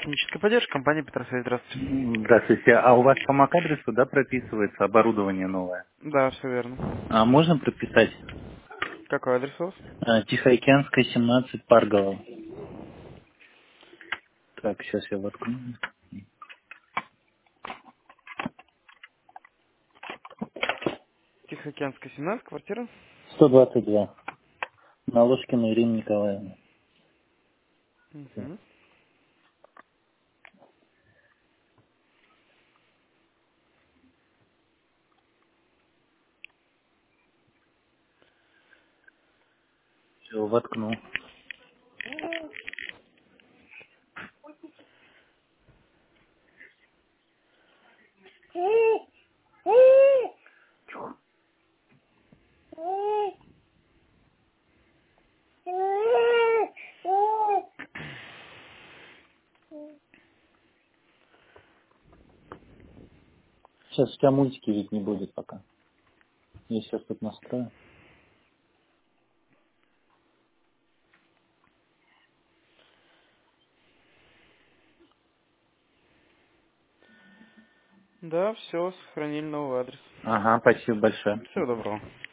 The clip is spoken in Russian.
техническая поддержка, компания Петросвязь, здравствуйте. Здравствуйте. А у вас по MAC-адресу, да, прописывается оборудование новое? Да, все верно. А можно прописать? Какой адрес у вас? Тихоокеанская, 17, Парголова. Так, сейчас я воткну. Тихоокеанская, 17, квартира. 122. На Ложкина Ирина Николаевна. Угу. Все, воткнул. Сейчас у тебя мультики ведь не будет пока. Я сейчас тут настрою. Да, все, сохранили новый адрес. Ага, спасибо большое. Всего доброго.